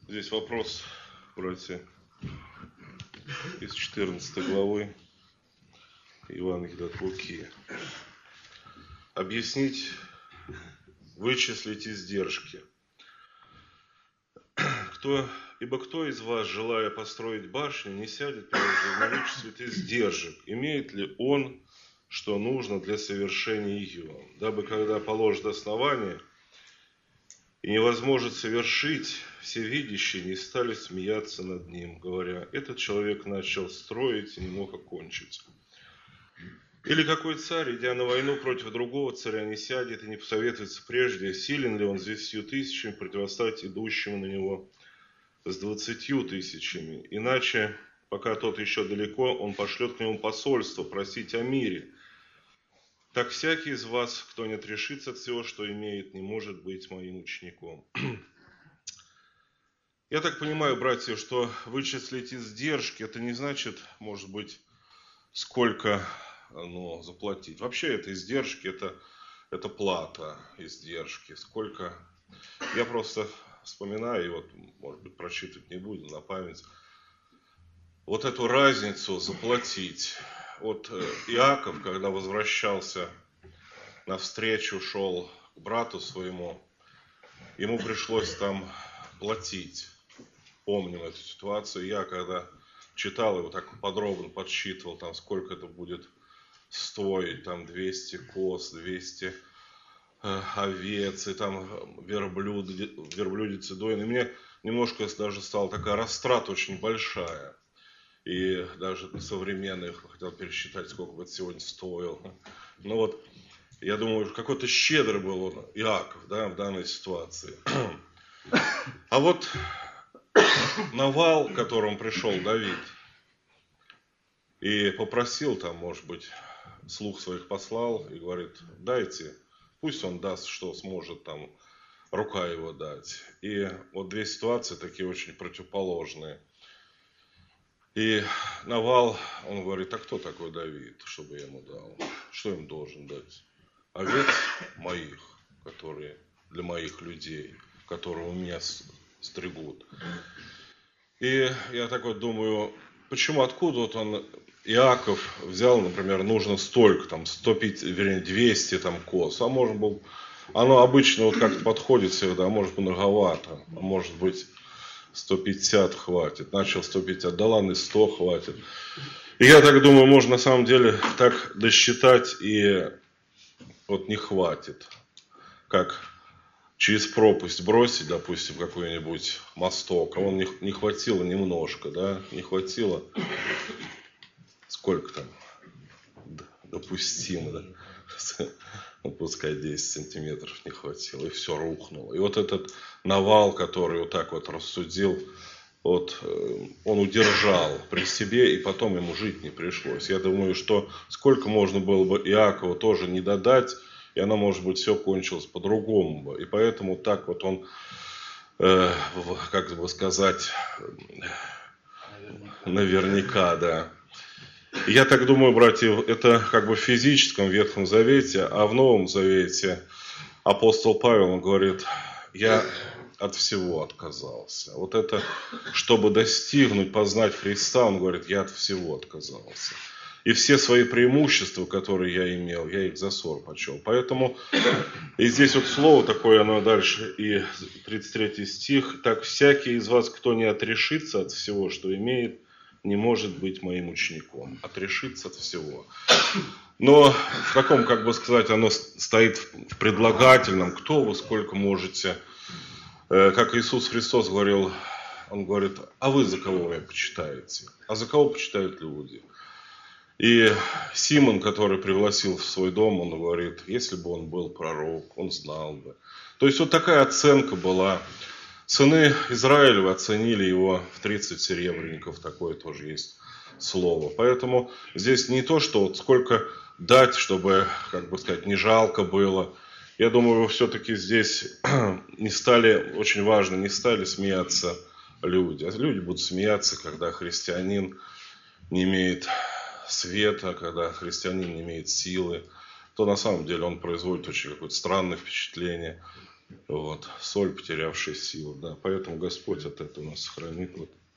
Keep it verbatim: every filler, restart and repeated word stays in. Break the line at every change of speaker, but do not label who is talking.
Здесь вопрос, братья, из четырнадцатой главы Евангелия от Луки. Объяснить, вычислить издержки. Кто, ибо кто из вас, желая построить башню, не сядет прежде и вычислит издержек, имеет ли он, что нужно для совершения ее, дабы, когда положит основание, и невозможно совершить, всевидящие не стали смеяться над ним, говоря: этот человек начал строить и не мог окончить. Или какой царь, идя на войну против другого царя, не сядет и не посоветуется прежде, силен ли он с десятью тысячами противостоять идущему на него с двадцатью тысячами. Иначе, пока тот еще далеко, он пошлет к нему посольство просить о мире. Так всякий из вас, кто не отрешится от всего, что имеет, не может быть моим учеником. Я так понимаю, братья, что вычислить издержки, это не значит, может быть, сколько ну, заплатить. Вообще это издержки, это, это плата, издержки. Сколько. Я просто вспоминаю, и вот, может быть, прочитывать не буду на память, вот эту разницу заплатить. Вот Иаков, когда возвращался навстречу, шел к брату своему, ему пришлось там платить. Помним эту ситуацию. Я, когда читал его, так подробно подсчитывал, там, сколько это будет стоить, там, двести коз, двести э, овец, и там верблюд, верблюдицы дойны. И мне немножко даже стала такая растрата очень большая. И даже на современных хотел пересчитать, сколько бы это сегодня стоило. Но вот, я думаю, какой-то щедрый был он, Иаков, да, в данной ситуации. А вот Навал, к которому пришел Давид, и попросил там, может быть, слуг своих послал, и говорит: дайте, пусть он даст, что сможет там рука его дать. И вот две ситуации такие очень противоположные. И Навал, он говорит: а кто такой Давид, чтобы я ему дал? Что им должен дать? Овец моих, которые для моих людей, которые у меня стригут. И я так вот думаю, почему, откуда вот он, Иаков, взял, например, нужно столько, там, сто пятьдесят, вернее, двести там коз, а может быть, оно обычно вот как-то подходит всегда, а может быть, многовато, а может быть, сто пятьдесят хватит. Начал сто пятьдесят, да ладно, и сто хватит. И я так думаю, можно на самом деле так досчитать, и вот не хватит. Как через пропасть бросить, допустим, какой-нибудь мосток, а он не, не хватило немножко, да, не хватило, сколько там, допустимо, да, ну, пускай десять сантиметров не хватило, и все рухнуло. И вот этот Навал, который вот так вот рассудил, вот, он удержал при себе, и потом ему жить не пришлось. Я думаю, что сколько можно было бы Иакову тоже не додать, и оно, может быть, все кончилось по-другому бы. И поэтому так вот он, э, как бы сказать, наверняка, наверняка да. Я так думаю, братья, это как бы в физическом Ветхом Завете, а в Новом Завете апостол Павел, он говорит: я от всего отказался. Вот это, чтобы достигнуть, познать Христа, он говорит: я от всего отказался. И все свои преимущества, которые я имел, я их за ссор почел. Поэтому, и здесь вот слово такое, оно дальше, и тридцать третий стих: так всякий из вас, кто не отрешится от всего, что имеет, не может быть моим учеником. Отрешиться от всего. Но в каком, как бы сказать, оно стоит в предлагательном: кто вы, сколько можете. Как Иисус Христос говорил, он говорит: а вы за кого меня почитаете? А за кого почитают люди? И Симон, который пригласил в свой дом, он говорит: если бы он был пророк, он знал бы. То есть вот такая оценка была. Сыны Израилева оценили его в тридцать серебряников, такое тоже есть слово. Поэтому здесь не то, что вот сколько дать, чтобы, как бы сказать, не жалко было. Я думаю, все-таки здесь не стали, очень важно, не стали смеяться люди. А люди будут смеяться, когда христианин не имеет света, когда христианин не имеет силы, то на самом деле он производит очень какое-то странное впечатление. Вот, соль, потерявшая силу, да. Поэтому Господь от этого нас сохранит. Вот.